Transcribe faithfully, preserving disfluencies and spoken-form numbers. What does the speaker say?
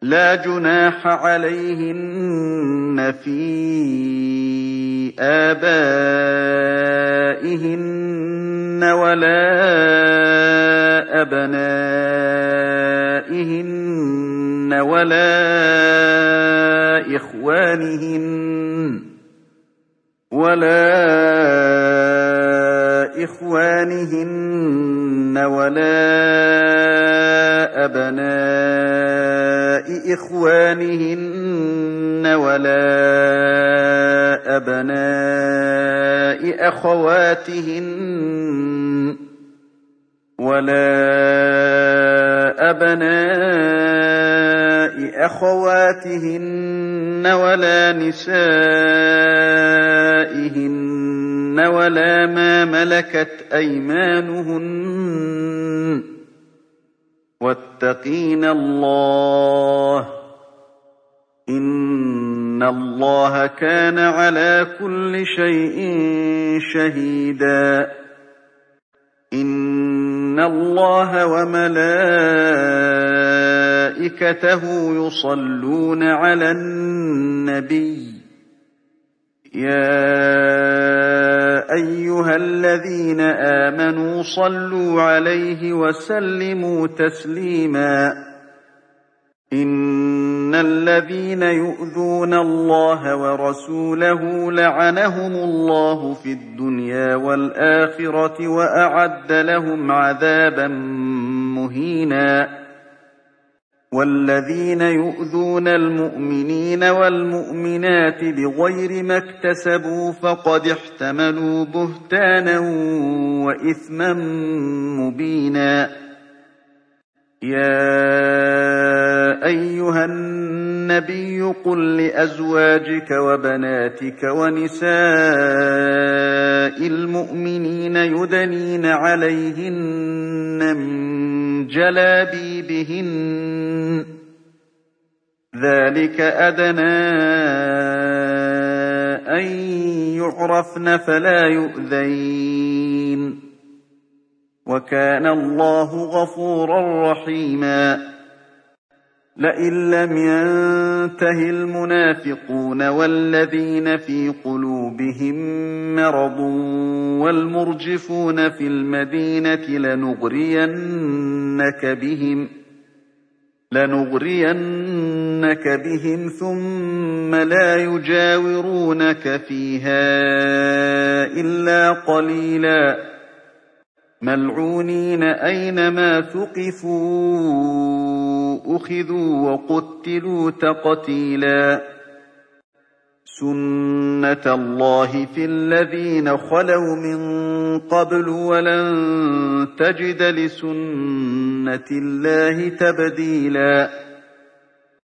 لا جناح عليهن في آبائهن ولا أبنائهن ولا إخوانهن ولا إخوانهن ولا أبناء إخوانهن ولا أبناء أخواتهن ولا أبناء أخواتهن ولا نسائهن ولا ما ملكت أيمانهن واتقين الله إن الله كان على كل شيء شهيدا إن الله وملائكته يصلون على النبي يا أيها الذين آمنوا صلوا عليه وسلموا تسليما إن الذين يؤذون الله ورسوله لعنهم الله في الدنيا والآخرة وأعد لهم عذابا مهينا والذين يؤذون المؤمنين والمؤمنات بغير ما اكتسبوا فقد احتملوا بهتانا وإثما مبينا يا أيها النبي قل لأزواجك وبناتك ونساء المؤمنين يدنين عليهن من جلابيبهن ذلك أدنى أن يعرفن فلا يؤذين وكان الله غفورا رحيما لئن لم ينته المنافقون والذين في قلوبهم مرض والمرجفون في المدينة لنغرينك بهم لنغرينك بهم ثم لا يجاورونك فيها إلا قليلا ملعونين أينما ثقفوا أخذوا وقتلوا تقتيلا سنة الله في الذين خلوا من قبل ولن تجد لسنة الله تبديلا